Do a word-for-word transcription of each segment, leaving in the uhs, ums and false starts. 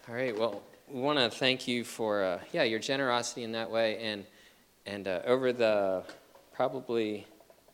All right. Well, we want to thank you for uh, yeah your generosity in that way, and and uh, over the probably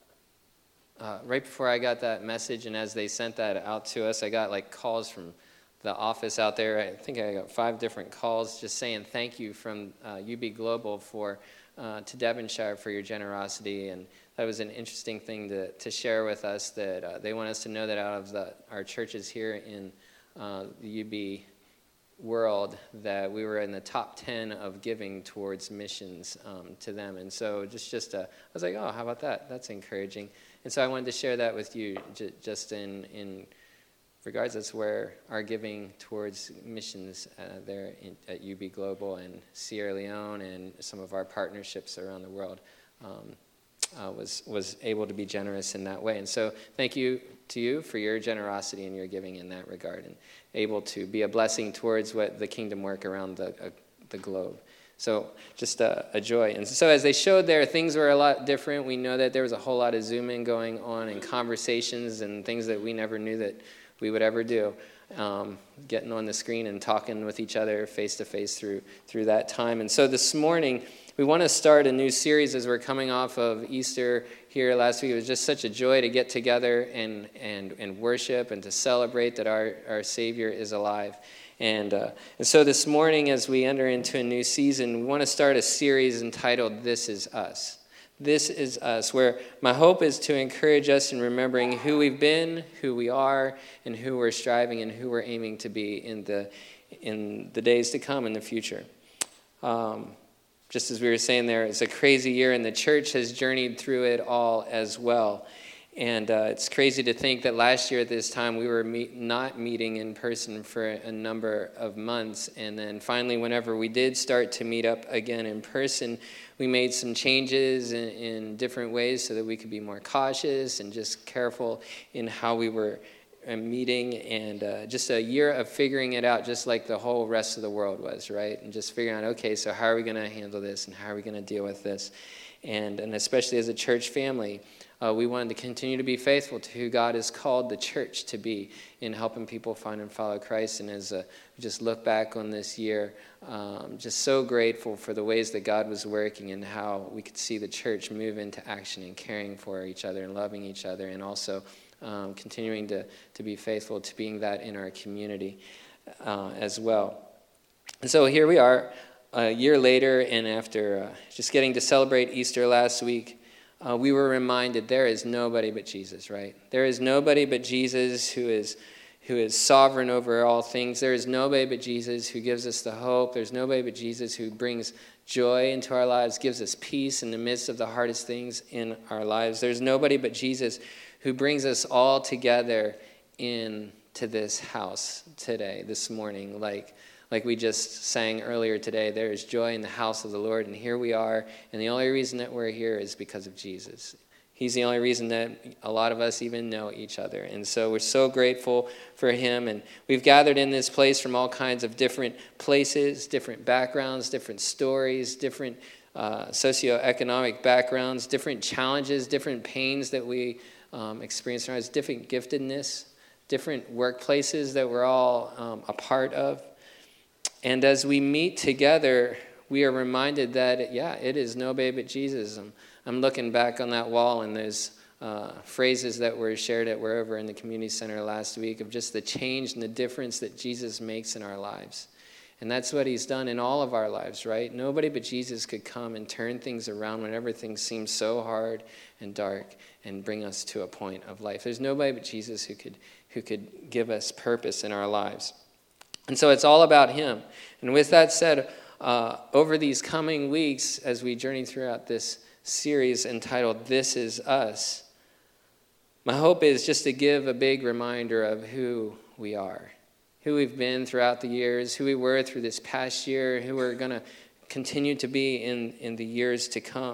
uh, right before I got that message, and as they sent that out to us, I got like calls from the office out there. I think I got five different calls just saying thank you from uh, U B Global for uh, to Devonshire for your generosity, and that was an interesting thing to to share with us. That uh, they want us to know that out of the our churches here in uh, the U B world, that we were in the top ten of giving towards missions um, to them. And so just just uh, I was like, oh, how about that? That's encouraging. And so I wanted to share that with you, j- just in in regards. That's where our giving towards missions uh, there in, at U B Global and Sierra Leone and some of our partnerships around the world um, uh, was was able to be generous in that way. And so thank you to you for your generosity and your giving in that regard, and able to be a blessing towards what the kingdom work around the uh, the globe. So just a, a joy. And so as they showed there, things were a lot different. We know that there was a whole lot of Zooming going on and conversations and things that we never knew that we would ever do, um, getting on the screen and talking with each other face to face through through that time. And so this morning, we want to start a new series as we're coming off of Easter here last week. It was just such a joy to get together and and, and worship and to celebrate that our, our Savior is alive. And, uh, and so this morning, as we enter into a new season, we want to start a series entitled This Is Us. This is us, where my hope is to encourage us in remembering who we've been, who we are, and who we're striving and who we're aiming to be in the in the days to come in the future. Um, just as we were saying there, it's a crazy year, and the church has journeyed through it all as well. And uh, it's crazy to think that last year at this time we were meet, not meeting in person for a number of months. And then finally, whenever we did start to meet up again in person, we made some changes in, in different ways so that we could be more cautious and just careful in how we were uh, meeting. And uh, just a year of figuring it out, just like the whole rest of the world was, right? And just figuring out, okay, so how are we going to handle this, and how are we going to deal with this? And, and especially as a church family, Uh, we wanted to continue to be faithful to who God has called the church to be in helping people find and follow Christ. And as uh, we just look back on this year, um, just so grateful for the ways that God was working and how we could see the church move into action and caring for each other and loving each other, and also um, continuing to, to be faithful to being that in our community uh, as well. And so here we are a year later, and after uh, just getting to celebrate Easter last week, Uh, we were reminded there is nobody but Jesus, right? There is nobody but Jesus who is who is sovereign over all things. There is nobody but Jesus who gives us the hope. There's nobody but Jesus who brings joy into our lives, gives us peace in the midst of the hardest things in our lives. There's nobody but Jesus who brings us all together into this house today, this morning, like Like we just sang earlier today, there is joy in the house of the Lord, and here we are. And the only reason that we're here is because of Jesus. He's the only reason that a lot of us even know each other. And so we're so grateful for him. And we've gathered in this place from all kinds of different places, different backgrounds, different stories, different uh, socioeconomic backgrounds, different challenges, different pains that we um, experience in our lives, different giftedness, different workplaces that we're all um, a part of. And as we meet together, we are reminded that, yeah, it is nobody but Jesus. I'm, I'm looking back on that wall, and those uh, phrases that were shared at wherever in the community center last week of just the change and the difference that Jesus makes in our lives. And that's what he's done in all of our lives, right? Nobody but Jesus could come and turn things around when everything seems so hard and dark and bring us to a point of life. There's nobody but Jesus who could who could give us purpose in our lives. And so it's all about him. And with that said, uh, over these coming weeks, as we journey throughout this series entitled This Is Us, my hope is just to give a big reminder of who we are, who we've been throughout the years, who we were through this past year, who we're going to continue to be in, in the years to come.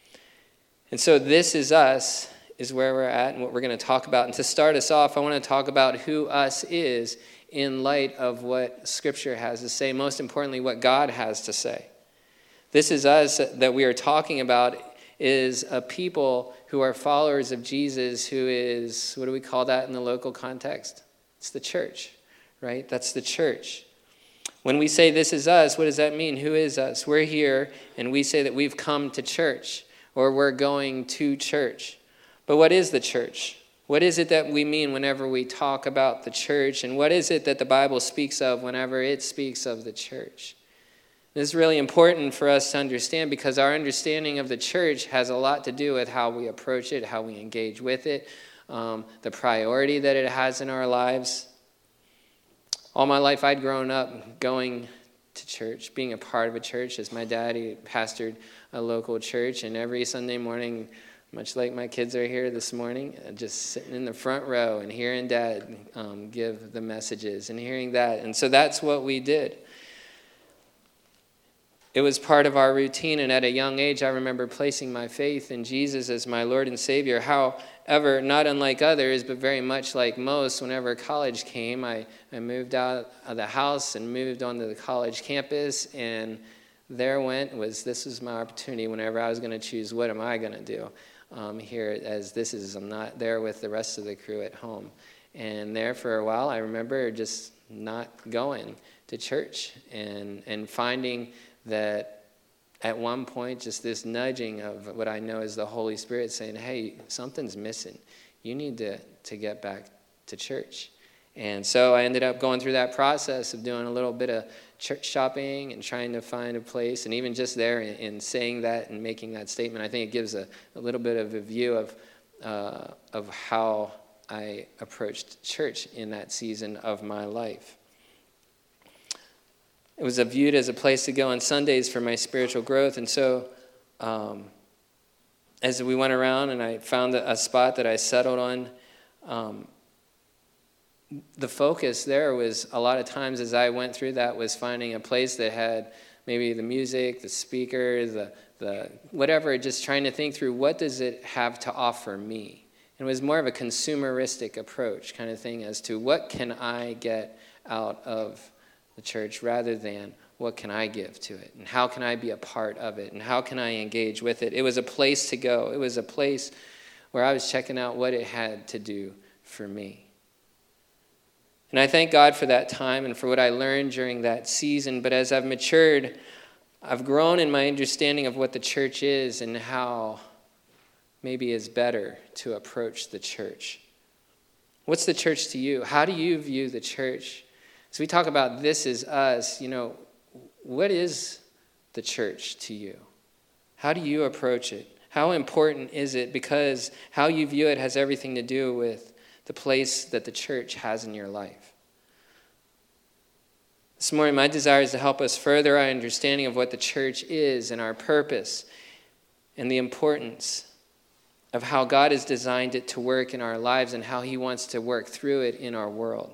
And so This Is Us is where we're at and what we're going to talk about. And to start us off, I want to talk about who us is in light of what Scripture has to say, most importantly, what God has to say. This Is Us that we are talking about is a people who are followers of Jesus, who is, what do we call that in the local context? It's the church, right? That's the church. When we say this is us, what does that mean? Who is us? We're here, and we say that we've come to church, or we're going to church. But what is the church? What is it that we mean whenever we talk about the church? And what is it that the Bible speaks of whenever it speaks of the church? This is really important for us to understand, because our understanding of the church has a lot to do with how we approach it, how we engage with it, um, the priority that it has in our lives. All my life I'd grown up going to church, being a part of a church, as my daddy pastored a local church, and every Sunday morning, much like my kids are here this morning, just sitting in the front row and hearing Dad um, give the messages and hearing that. And so that's what we did. It was part of our routine, and at a young age, I remember placing my faith in Jesus as my Lord and Savior. However, not unlike others, but very much like most, whenever college came, I, I moved out of the house and moved onto the college campus, and there went was this was my opportunity whenever I was going to choose what am I going to do um, here, as this is, I'm not there with the rest of the crew at home. And there for a while, I remember just not going to church and, and finding that at one point, just this nudging of what I know is the Holy Spirit saying, hey, something's missing. You need to, to get back to church. And so I ended up going through that process of doing a little bit of church shopping and trying to find a place. And even just there in, in saying that and making that statement, I think it gives a, a little bit of a view of uh, of how I approached church in that season of my life. It was viewed as a place to go on Sundays for my spiritual growth. And so um, as we went around and I found a spot that I settled on, um, the focus there was a lot of times as I went through that was finding a place that had maybe the music, the speaker, the, the whatever, just trying to think through what does it have to offer me. And it was more of a consumeristic approach kind of thing as to what can I get out of the church rather than what can I give to it and how can I be a part of it and how can I engage with it. It was a place to go. It was a place where I was checking out what it had to do for me. And I thank God for that time and for what I learned during that season. But as I've matured, I've grown in my understanding of what the church is and how maybe it's better to approach the church. What's the church to you? How do you view the church? So we talk about this is us, you know, what is the church to you? How do you approach it? How important is it? Because how you view it has everything to do with the place that the church has in your life. This morning, my desire is to help us further our understanding of what the church is and our purpose and the importance of how God has designed it to work in our lives and how he wants to work through it in our world.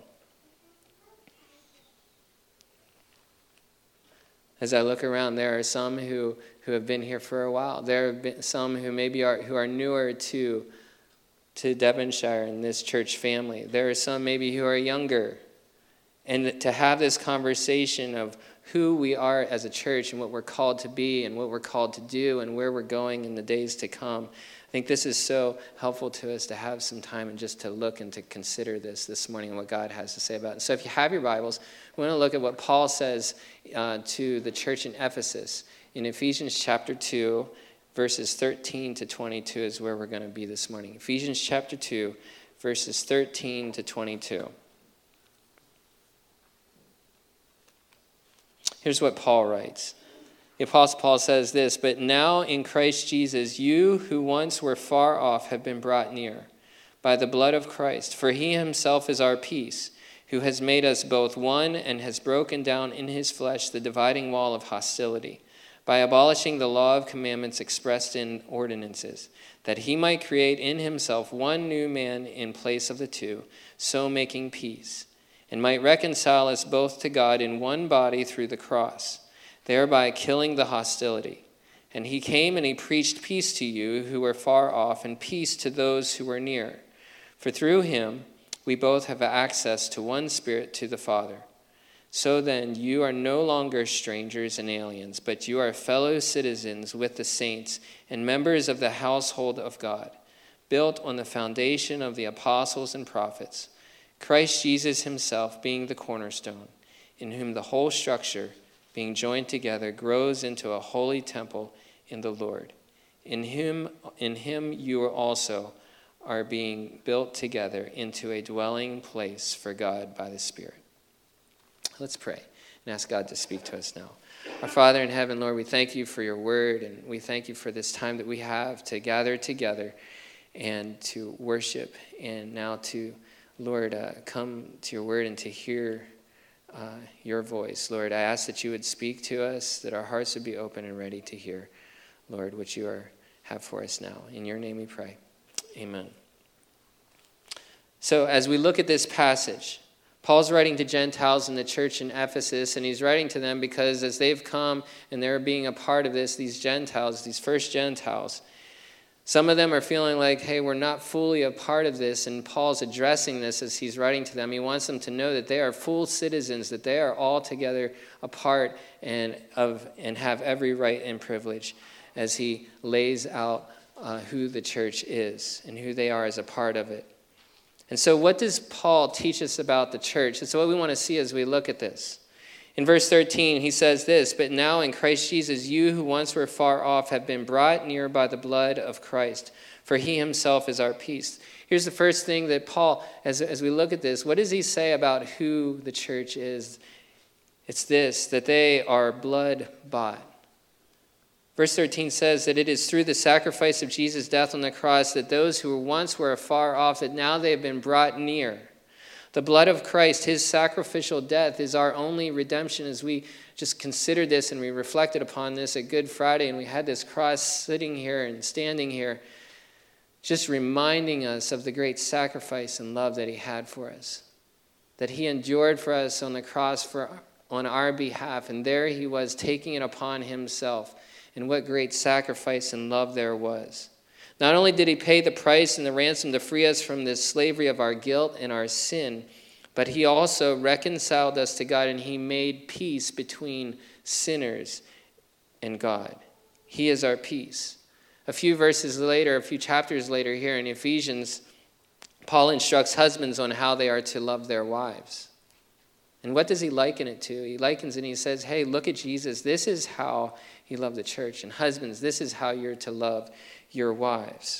As I look around, there are some who, who have been here for a while. There have been some who maybe are who are newer to, to Devonshire and this church family. There are some maybe who are younger. And to have this conversation of who we are as a church and what we're called to be and what we're called to do and where we're going in the days to come, I think this is so helpful to us to have some time and just to look and to consider this this morning and what God has to say about it. So if you have your Bibles, we want to look at what Paul says uh, to the church in Ephesus. In Ephesians chapter two, verses thirteen to twenty-two is where we're going to be this morning. Ephesians chapter two, verses thirteen to twenty-two. Here's what Paul writes. The Apostle Paul says this, "But now in Christ Jesus, you who once were far off have been brought near by the blood of Christ. For he himself is our peace, who has made us both one and has broken down in his flesh the dividing wall of hostility, by abolishing the law of commandments expressed in ordinances, that he might create in himself one new man in place of the two, so making peace, and might reconcile us both to God in one body through the cross, thereby killing the hostility. And he came and he preached peace to you who were far off and peace to those who were near. For through him we both have access to one Spirit to the Father. So then you are no longer strangers and aliens, but you are fellow citizens with the saints and members of the household of God, built on the foundation of the apostles and prophets, Christ Jesus himself being the cornerstone, in whom the whole structure, being joined together, grows into a holy temple in the Lord. In him, in him you also are being built together into a dwelling place for God by the Spirit. Let's pray and ask God to speak to us now. Our Father in heaven, Lord, we thank you for your word, and we thank you for this time that we have to gather together and to worship, and now to, Lord, uh, come to your word and to hear uh, your voice. Lord, I ask that you would speak to us, that our hearts would be open and ready to hear, Lord, what you are, have for us now. In your name we pray. Amen. So as we look at this passage, Paul's writing to Gentiles in the church in Ephesus, and he's writing to them because as they've come and they're being a part of this, these Gentiles, these first Gentiles, some of them are feeling like, hey, we're not fully a part of this, and Paul's addressing this as he's writing to them. He wants them to know that they are full citizens, that they are all together a part and, of, and have every right and privilege as he lays out uh, who the church is and who they are as a part of it. And so what does Paul teach us about the church? It's what we want to see as we look at this. In verse thirteen, he says this, "But now in Christ Jesus, you who once were far off have been brought near by the blood of Christ, for he himself is our peace." Here's the first thing that Paul, as, as we look at this, what does he say about who the church is? It's this, that they are blood bought. Verse thirteen says that it is through the sacrifice of Jesus' death on the cross that those who once were afar off, that now they have been brought near. The blood of Christ, his sacrificial death, is our only redemption. As we just considered this and we reflected upon this at Good Friday, and we had this cross sitting here and standing here, just reminding us of the great sacrifice and love that he had for us, that he endured for us on the cross for on our behalf, and there he was taking it upon himself. And what great sacrifice and love there was. Not only did he pay the price and the ransom to free us from this slavery of our guilt and our sin, but he also reconciled us to God, and he made peace between sinners and God. He is our peace. A few verses later, a few chapters later here in Ephesians, Paul instructs husbands on how they are to love their wives. And what does he liken it to? He likens it and he says, hey, look at Jesus. This is how he loved the church. And husbands, this is how you're to love your wives.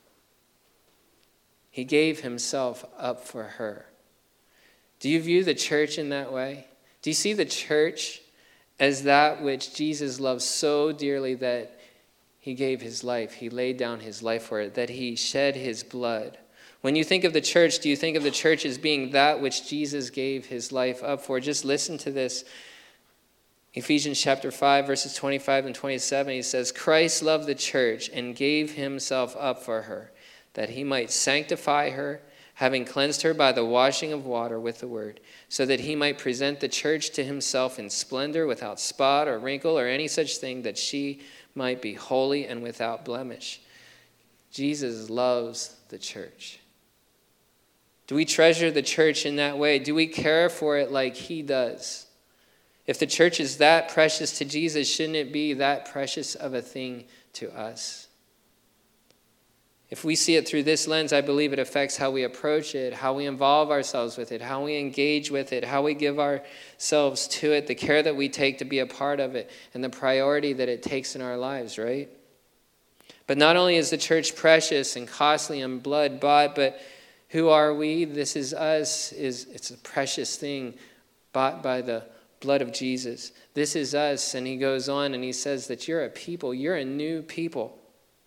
He gave himself up for her. Do you view the church in that way? Do you see the church as that which Jesus loved so dearly that he gave his life? He laid down his life for it, that he shed his blood. When you think of the church, do you think of the church as being that which Jesus gave his life up for? Just listen to this. Ephesians chapter five, verses twenty-five and twenty-seven, he says, "Christ loved the church and gave himself up for her, that he might sanctify her, having cleansed her by the washing of water with the word, so that he might present the church to himself in splendor, without spot or wrinkle or any such thing, that she might be holy and without blemish." Jesus loves the church. Do we treasure the church in that way? Do we care for it like he does? If the church is that precious to Jesus, shouldn't it be that precious of a thing to us? If we see it through this lens, I believe it affects how we approach it, how we involve ourselves with it, how we engage with it, how we give ourselves to it, the care that we take to be a part of it, and the priority that it takes in our lives, right? But not only is the church precious and costly and blood bought, but who are we? This is us. Is It's a precious thing bought by the blood of Jesus. This is us. And he goes on and he says that you're a people. You're a new people.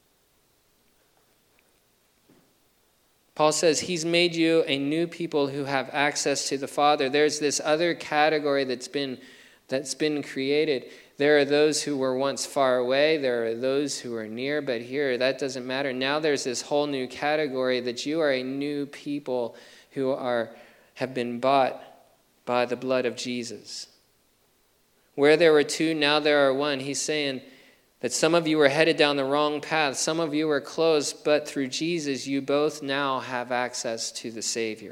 Paul says he's made you a new people who have access to the Father. There's this other category that's been that's been created. There are those who were once far away. There are those who are near. But here, that doesn't matter. Now there's this whole new category that you are a new people who are have been bought by the blood of Jesus. Where there were two, now there are one. He's saying that some of you were headed down the wrong path. Some of you were close, but through Jesus, you both now have access to the Savior.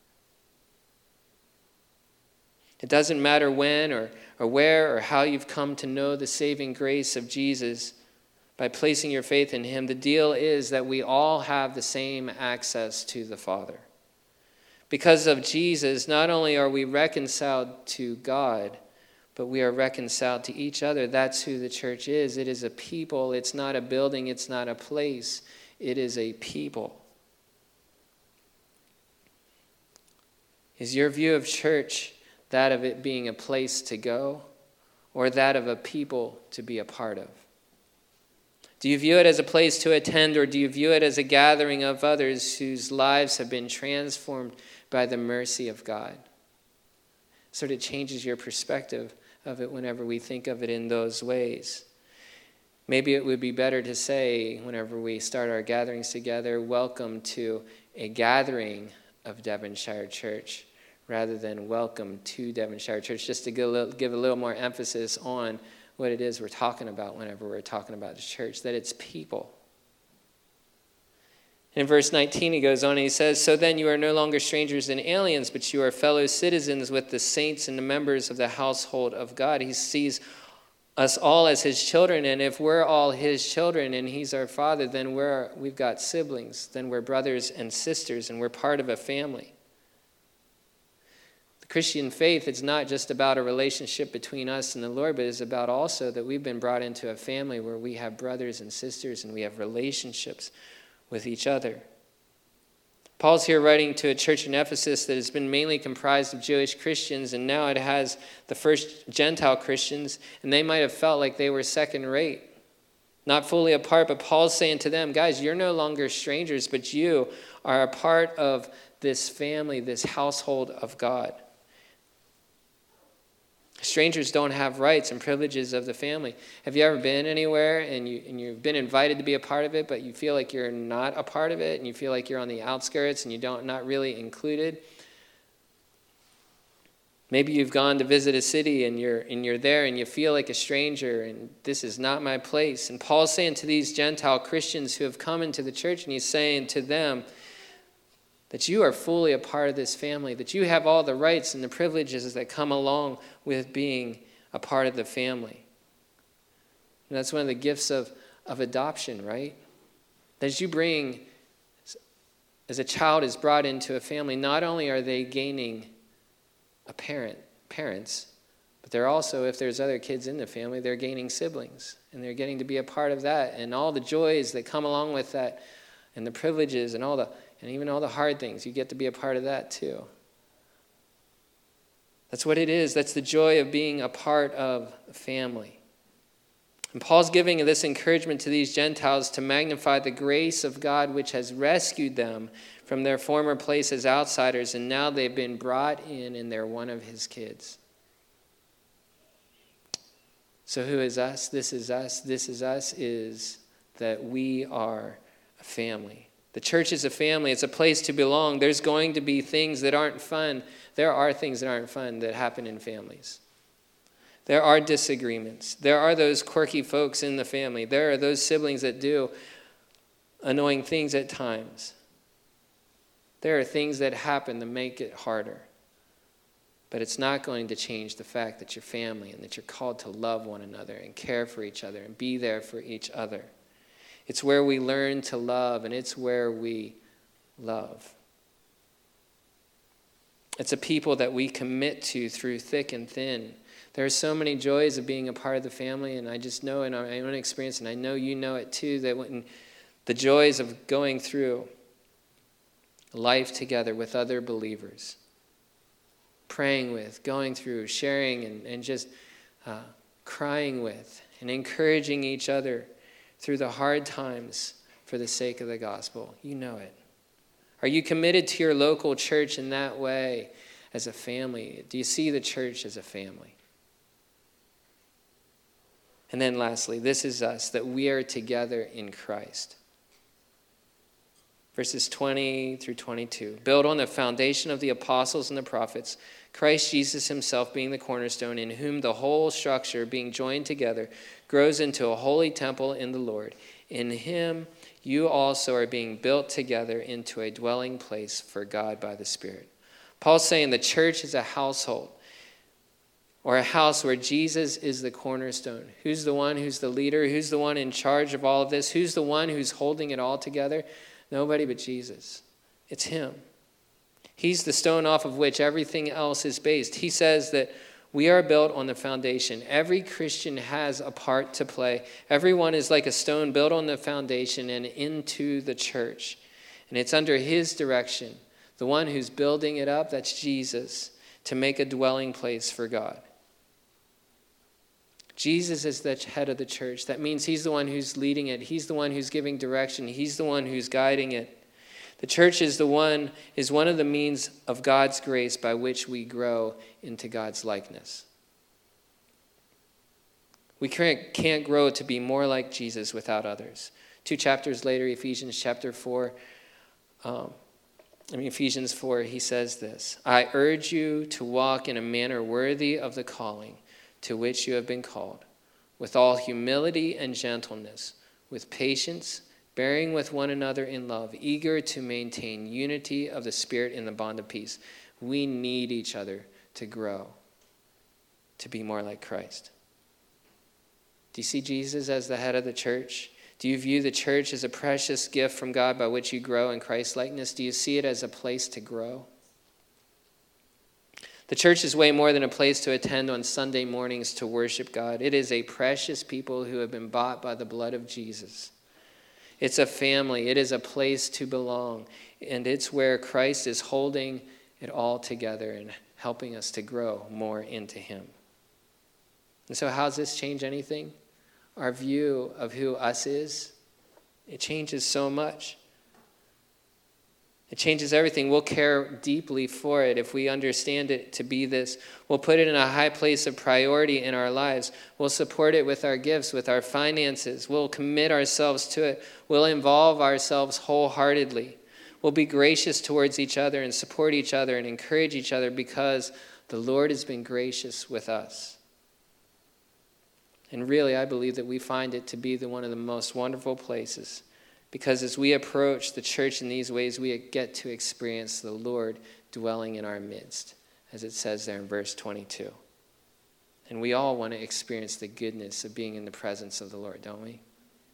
It doesn't matter when or, or where or how you've come to know the saving grace of Jesus by placing your faith in him. The deal is that we all have the same access to the Father. Because of Jesus, not only are we reconciled to God, but we are reconciled to each other. That's who the church is. It is a people. It's not a building. It's not a place. It is a people. Is your view of church that of it being a place to go, or that of a people to be a part of? Do you view it as a place to attend, or do you view it as a gathering of others whose lives have been transformed by the mercy of God? Sort of changes your perspective of it whenever we think of it in those ways. Maybe it would be better to say, whenever we start our gatherings together, welcome to a gathering of Devonshire Church, rather than welcome to Devonshire Church, just to give a little, give a little more emphasis on what it is we're talking about whenever we're talking about the church, that it's people. In verse nineteen, he goes on and he says, "So then you are no longer strangers and aliens, but you are fellow citizens with the saints and the members of the household of God." He sees us all as his children, and if we're all his children and he's our father, then we're, we've got siblings, then we're brothers and sisters, and we're part of a family. The Christian faith is not just about a relationship between us and the Lord, but it's about also that we've been brought into a family where we have brothers and sisters and we have relationships with each other. Paul's here writing to a church in Ephesus that has been mainly comprised of Jewish Christians, and now it has the first Gentile Christians, and they might have felt like they were second rate, not fully a part, but Paul's saying to them, guys, you're no longer strangers, but you are a part of this family, this household of God. Strangers don't have rights and privileges of the family. Have you ever been anywhere and, you, and you've been invited to be a part of it, but you feel like you're not a part of it, and you feel like you're on the outskirts and you don't not really included? Maybe you've gone to visit a city and you're and you're there and you feel like a stranger and this is not my place. And Paul's saying to these Gentile Christians who have come into the church, and he's saying to them that you are fully a part of this family, that you have all the rights and the privileges that come along with being a part of the family. And that's one of the gifts of, of adoption, right? That as you bring, as a child is brought into a family, not only are they gaining a parent, parents, but they're also, if there's other kids in the family, they're gaining siblings, and they're getting to be a part of that, and all the joys that come along with that, and the privileges, and all the And even all the hard things, you get to be a part of that too. That's what it is. That's the joy of being a part of a family. And Paul's giving this encouragement to these Gentiles to magnify the grace of God, which has rescued them from their former place as outsiders, and now they've been brought in and they're one of his kids. So who is us? This is us. This is us is that we are a family. The church is a family. It's a place to belong. There's going to be things that aren't fun. There are things that aren't fun that happen in families. There are disagreements. There are those quirky folks in the family. There are those siblings that do annoying things at times. There are things that happen that make it harder. But it's not going to change the fact that you're family and that you're called to love one another and care for each other and be there for each other. It's where we learn to love, and it's where we love. It's a people that we commit to through thick and thin. There are so many joys of being a part of the family, and I just know in our own experience, and I know you know it too, that when the joys of going through life together with other believers, praying with, going through, sharing, and, and just uh, crying with, and encouraging each other through the hard times for the sake of the gospel. You know it. Are you committed to your local church in that way as a family? Do you see the church as a family? And then lastly, this is us, that we are together in Christ. Verses twenty through twenty-two. Build on the foundation of the apostles and the prophets, Christ Jesus himself being the cornerstone, in whom the whole structure, being joined together, grows into a holy temple in the Lord. In him you also are being built together into a dwelling place for God by the Spirit. Paul's saying the church is a household, or a house where Jesus is the cornerstone. Who's the one who's the leader? Who's the one in charge of all of this? Who's the one who's holding it all together? Nobody but Jesus. It's him. He's the stone off of which everything else is based. He says that we are built on the foundation. Every Christian has a part to play. Everyone is like a stone built on the foundation and into the church. And it's under his direction, the one who's building it up, that's Jesus, to make a dwelling place for God. Jesus is the head of the church. That means he's the one who's leading it. He's the one who's giving direction. He's the one who's guiding it. The church is the one is one of the means of God's grace by which we grow into God's likeness. We can't, can't grow to be more like Jesus without others. Two chapters later, Ephesians chapter four, um, I mean Ephesians four, he says this, I urge you to walk in a manner worthy of the calling to which you have been called, with all humility and gentleness, with patience, bearing with one another in love, eager to maintain unity of the Spirit in the bond of peace. We need each other to grow, to be more like Christ. Do you see Jesus as the head of the church? Do you view the church as a precious gift from God by which you grow in Christ-likeness? Do you see it as a place to grow? The church is way more than a place to attend on Sunday mornings to worship God. It is a precious people who have been bought by the blood of Jesus. It's a family. It is a place to belong. And it's where Christ is holding it all together and helping us to grow more into him. And so how does this change anything? Our view of who us is, it changes so much. It changes everything. We'll care deeply for it if we understand it to be this. We'll put it in a high place of priority in our lives. We'll support it with our gifts, with our finances. We'll commit ourselves to it. We'll involve ourselves wholeheartedly. We'll be gracious towards each other and support each other and encourage each other because the Lord has been gracious with us. And really, I believe that we find it to be the, one of the most wonderful places. Because as we approach the church in these ways, we get to experience the Lord dwelling in our midst, as it says there in verse twenty-two. And we all want to experience the goodness of being in the presence of the Lord, don't we?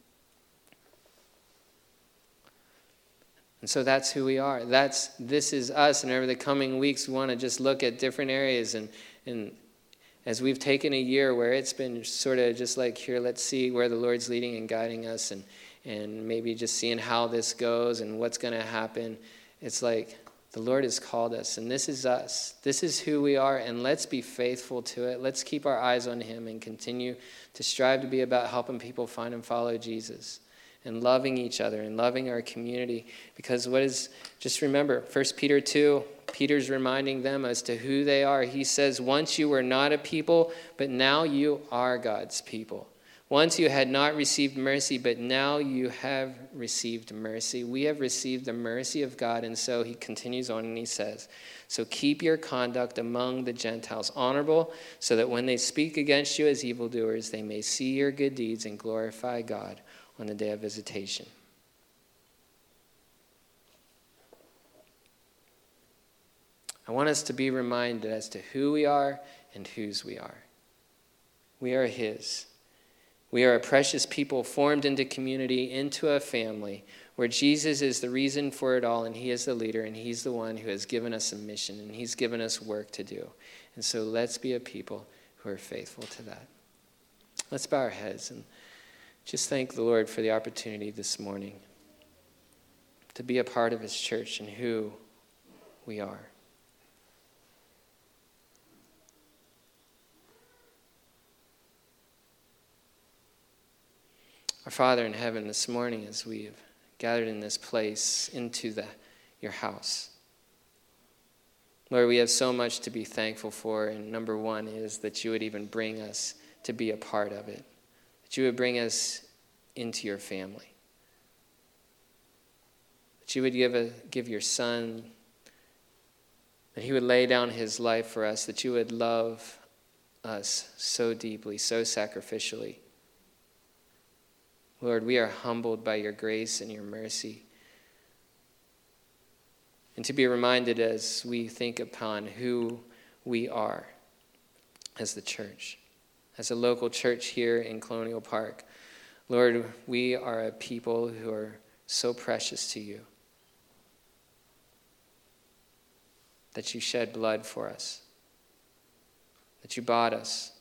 And so that's who we are. That's this is us. And over the coming weeks, we want to just look at different areas. And, and as we've taken a year where it's been sort of just like, here, let's see where the Lord's leading and guiding us, and and maybe just seeing how this goes and what's going to happen. It's like the Lord has called us, and this is us. This is who we are, and let's be faithful to it. Let's keep our eyes on him and continue to strive to be about helping people find and follow Jesus and loving each other and loving our community. Because what is, just remember, First Peter two, Peter's reminding them as to who they are. He says, once you were not a people, but now you are God's people. Once you had not received mercy, but now you have received mercy. We have received the mercy of God. And so he continues on and he says, so keep your conduct among the Gentiles honorable, so that when they speak against you as evildoers, they may see your good deeds and glorify God on the day of visitation. I want us to be reminded as to who we are and whose we are. We are his. We are a precious people formed into community, into a family, where Jesus is the reason for it all, and he is the leader, and he's the one who has given us a mission, and he's given us work to do. And so let's be a people who are faithful to that. Let's bow our heads and just thank the Lord for the opportunity this morning to be a part of his church and who we are. Our Father in heaven, this morning as we have gathered in this place into the, your house, Lord, we have so much to be thankful for, and number one is that you would even bring us to be a part of it, that you would bring us into your family, that you would give, a, give your Son, that he would lay down his life for us, that you would love us so deeply, so sacrificially. Lord, we are humbled by your grace and your mercy. And to be reminded as we think upon who we are as the church, as a local church here in Colonial Park. Lord, we are a people who are so precious to you. that you shed blood for us, that you bought us.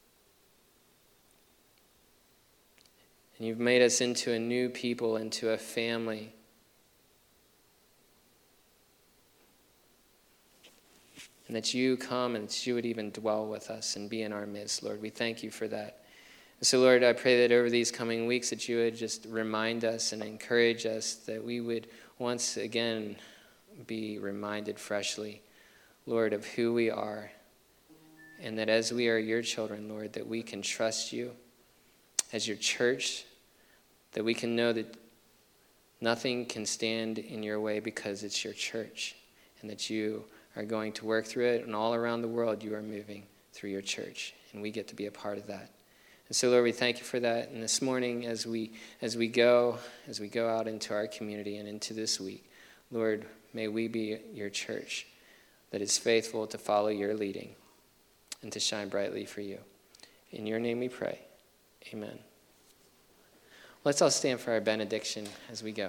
And you've made us into a new people, into a family. And that you come and that you would even dwell with us and be in our midst, Lord. We thank you for that. And so, Lord, I pray that over these coming weeks that you would just remind us and encourage us, that we would once again be reminded freshly, Lord, of who we are. And that as we are your children, Lord, that we can trust you as your church, that we can know that nothing can stand in your way because it's your church, and that you are going to work through it, and all around the world you are moving through your church, and we get to be a part of that. And so, Lord, we thank you for that. And this morning, as we as we go, as we go out into our community and into this week, Lord, may we be your church that is faithful to follow your leading and to shine brightly for you. In your name we pray. Amen. Let's all stand for our benediction as we go.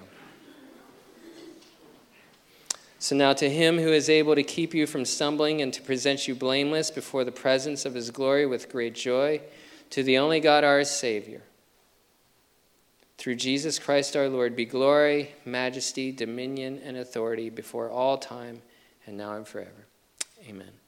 So now to him who is able to keep you from stumbling and to present you blameless before the presence of his glory with great joy, to the only God our Savior, through Jesus Christ our Lord, be glory, majesty, dominion, and authority before all time and now and forever. Amen.